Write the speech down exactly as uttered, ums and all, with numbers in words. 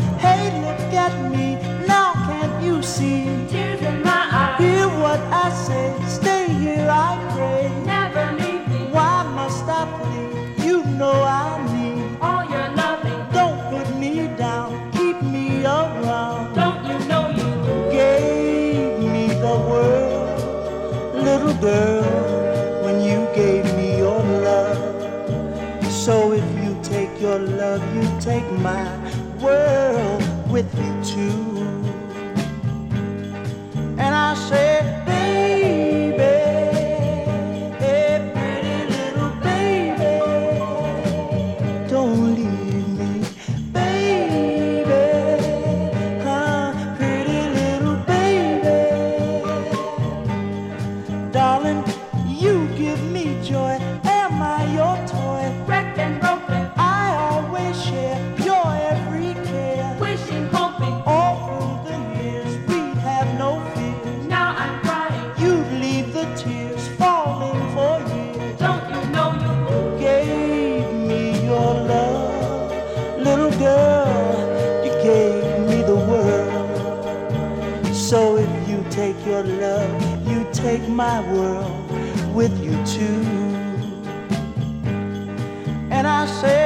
Hey, look at me, now can't you see? Tears in my eyes. Hear what I say, stay here I pray. Never leave me. Why must I plead? You know I need all your loving. Don't put me down, keep me around. Don't you know you gave me the world, little girl, when you gave me your love. So if you take your love, you take my world with you too. And I say, baby, hey, pretty little baby, don't leave me, baby, huh, pretty little baby. Darling, you give me joy, am I your toy? wrecked and broken, I always share your every care. wishing, hoping. All through the years we'd have no fears. Now I'm crying. You'd leave the tears falling for years. Don't you know you Gave me your love, little girl, you gave me the world. So if you take your love, you take my world with you too. And I say,